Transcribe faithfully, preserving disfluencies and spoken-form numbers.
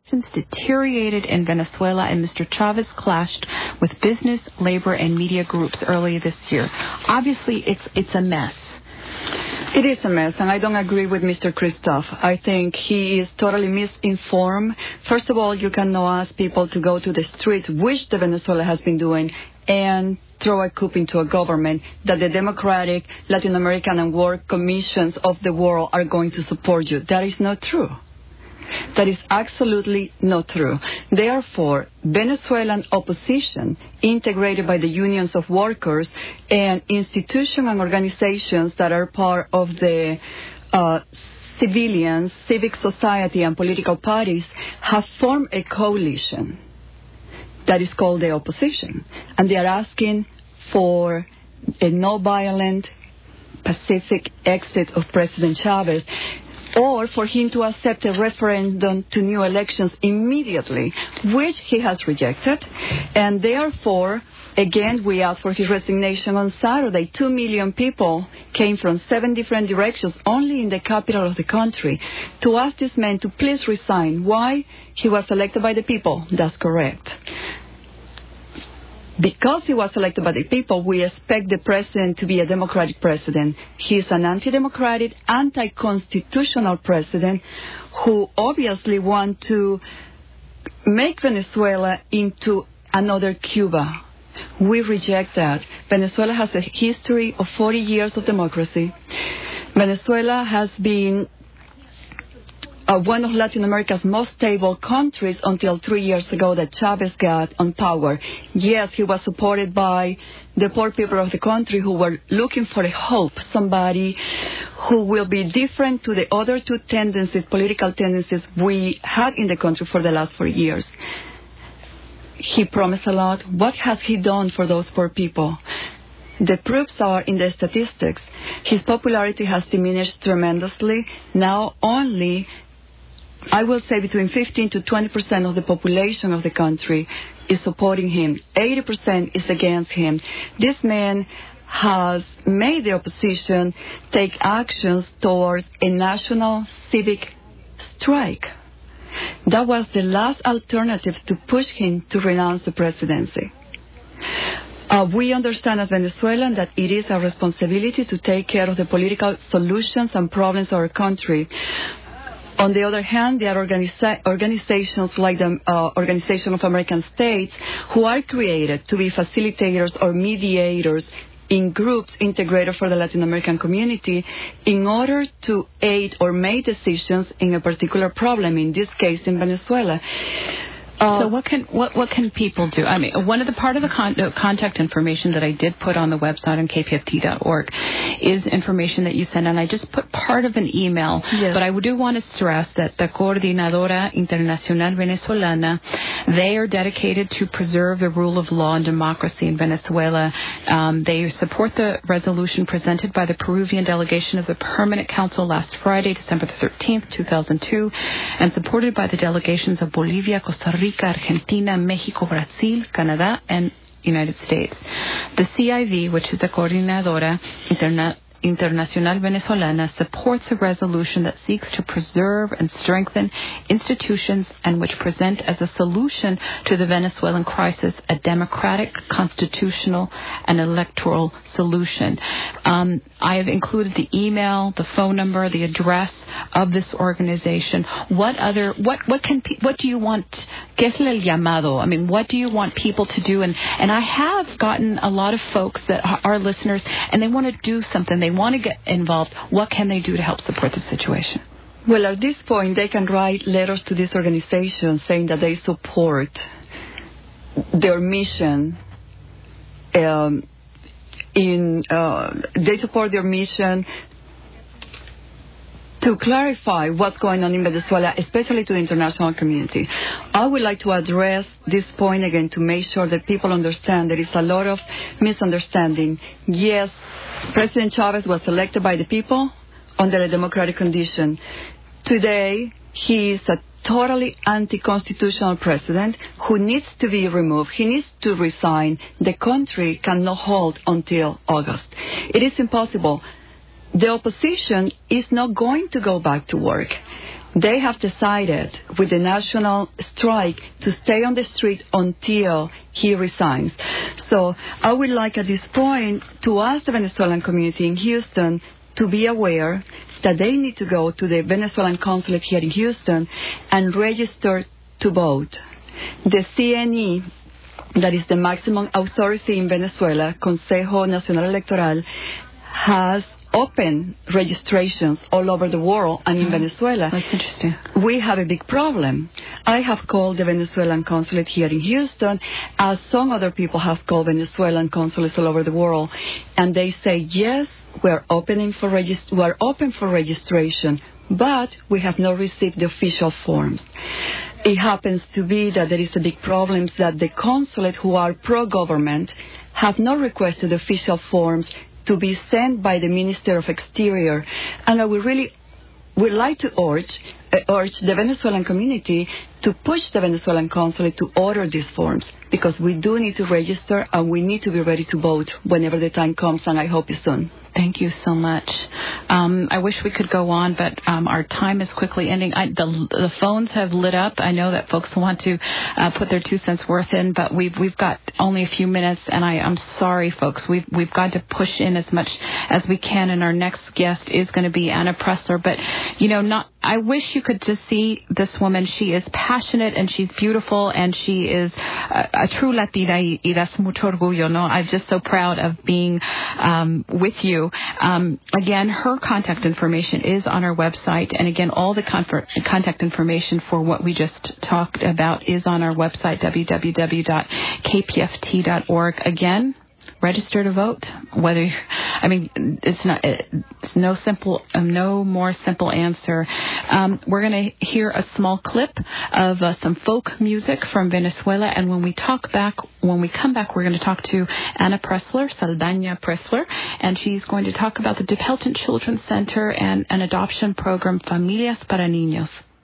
deteriorated in Venezuela, and Mister Chavez clashed with business, labor, and media groups earlier this year. Obviously, it's it's a mess. It is a mess, and I don't agree with Mister Christoph. I think he is totally misinformed. First of all, you cannot ask people to go to the streets, which the Venezuela has been doing, and throw a coup into a government that the Democratic, Latin American, and World Commissions of the world are going to support you. That is not true. That is absolutely not true. Therefore, Venezuelan opposition, integrated by the unions of workers and institutions and organizations that are part of the uh, civilians, civic society, and political parties, have formed a coalition that is called the opposition. And they are asking for a no-violent, pacific exit of President Chavez, or for him to accept a referendum to new elections immediately, which he has rejected. And therefore, again, we asked for his resignation on Saturday. Two million people came from seven different directions, only in the capital of the country, to ask this man to please resign. Why? He was elected by the people. That's correct. Because he was elected by the people, we expect the president to be a democratic president. He is an anti-democratic, anti-constitutional president who obviously wants to make Venezuela into another Cuba. We reject that. Venezuela has a history of forty years of democracy. Venezuela has been Uh, one of Latin America's most stable countries until three years ago that Chavez got on power. Yes, he was supported by the poor people of the country who were looking for a hope, somebody who will be different to the other two tendencies, political tendencies we had in the country for the last four years. He promised a lot. What has he done for those poor people? The proofs are in the statistics. His popularity has diminished tremendously. Now only, I will say, between fifteen to twenty percent of the population of the country is supporting him. eighty percent is against him. This man has made the opposition take actions towards a national civic strike. That was the last alternative to push him to renounce the presidency. Uh, we understand as Venezuelans that it is our responsibility to take care of the political solutions and problems of our country. On the other hand, there are organiza- organizations like the uh, Organization of American States who are created to be facilitators or mediators in groups integrated for the Latin American community in order to aid or make decisions in a particular problem, in this case in Venezuela. Uh, so what can what what can people do? I mean, one of the part of the con- contact information that I did put on the website on k p f t dot org is information that you sent, and I just put part of an email. Yes. But I do want to stress that the Coordinadora Internacional Venezolana, they are dedicated to preserve the rule of law and democracy in Venezuela. Um, they support the resolution presented by the Peruvian delegation of the Permanent Council last Friday, December thirteenth, two thousand two, and supported by the delegations of Bolivia, Costa Rica, Argentina, Mexico, Brazil, Canada, and United States. The C I V, which is the Coordinadora Interna- Internacional Venezolana, supports a resolution that seeks to preserve and strengthen institutions and which present as a solution to the Venezuelan crisis a democratic, constitutional, and electoral solution. Um, I have included the email, the phone number, the address of this organization. What other, what, what can, what do you want, ¿qué es el llamado? I mean, what do you want people to do? And, and I have gotten a lot of folks that are listeners, and they want to do something. They want to get involved. What can they do to help support the situation? Well, at this point, they can write letters to this organization saying that they support their mission. Um, in uh, they support their mission to clarify what's going on in Venezuela, especially to the international community. I would like to address this point again to make sure that people understand there is a lot of misunderstanding. Yes, President Chavez was elected by the people under a democratic condition. Today, he is a totally anti-constitutional president who needs to be removed. He needs to resign. The country cannot hold until August. It is impossible. The opposition is not going to go back to work. They have decided with the national strike to stay on the street until he resigns. So I would like at this point to ask the Venezuelan community in Houston to be aware that they need to go to the Venezuelan consulate here in Houston and register to vote. The C N E, that is the maximum authority in Venezuela, Consejo Nacional Electoral, has open registrations all over the world and in oh, Venezuela. That's interesting. We have a big problem. I have called the Venezuelan consulate here in Houston, as some other people have called Venezuelan consulates all over the world, and they say, yes, we're opening for regist- we're open for registration, but we have not received the official forms. It happens to be that there is a big problem that the consulate who are pro-government have not requested official forms to be sent by the Minister of Exterior. And I would really would like to urge, uh, urge the Venezuelan community to push the Venezuelan consulate to order these forms, because we do need to register and we need to be ready to vote whenever the time comes, and I hope it's soon. Thank you so much. Um, I wish we could go on, but um, our time is quickly ending. I, the, the phones have lit up. I know that folks want to uh, put their two cents worth in, but we've we've got only a few minutes, and I, I'm sorry, folks. We've we've got to push in as much as we can, and our next guest is going to be Anna Pressler. But you know, not. I wish you could just see this woman. She is passionate and she's beautiful and she is a, a true Latina, y, y das mucho orgullo, no? I'm just so proud of being um, with you. Um, again, her contact information is on our website, and again, all the confer- contact information for what we just talked about is on our website, w w w dot k p f t dot org. Again, register to vote. Whether, I mean, it's not, it's no simple, no more simple answer. Um, we're going to hear a small clip of uh, some folk music from Venezuela, and when we talk back, when we come back, we're going to talk to Anna Pressler, Saldaña Pressler, and she's going to talk about the De Pelton Children's Center and an adoption program, Familias para Niños.